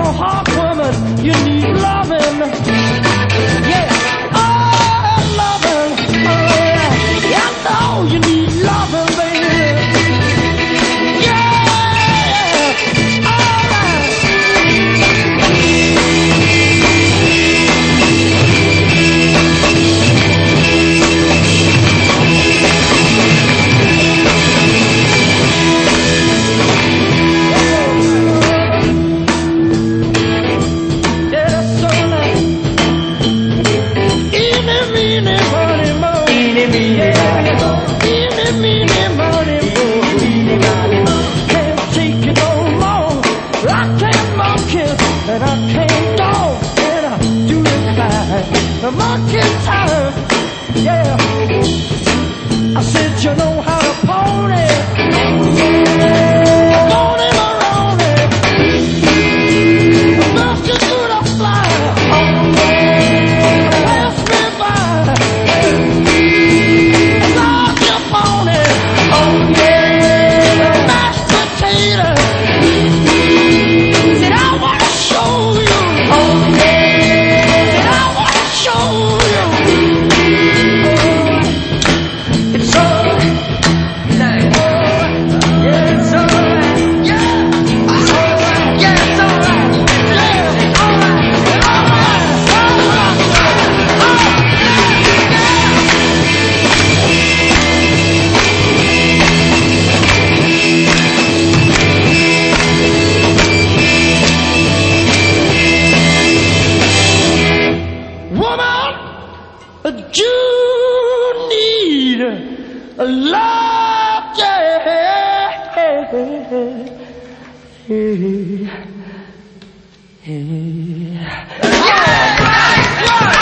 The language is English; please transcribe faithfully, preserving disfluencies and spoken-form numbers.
a hard woman, you need loving. Yeah, oh, loving. Oh, yeah. I know you need loving, baby. Yeah, all right. And I can't go and I do it fine. The monkey time, yeah. I said you know how to pony. Pony Maroney. First you do the fly. Pass me by. Start your pony. Oh yeah. Mashed potato. Said I want show you, oh yeah, and I want to show you. It's alright, yeah, it's alright, yeah, it's alright, yeah, it's alright, yeah, it's alright, alright, woman, you need a love, yeah. Yeah. Yeah.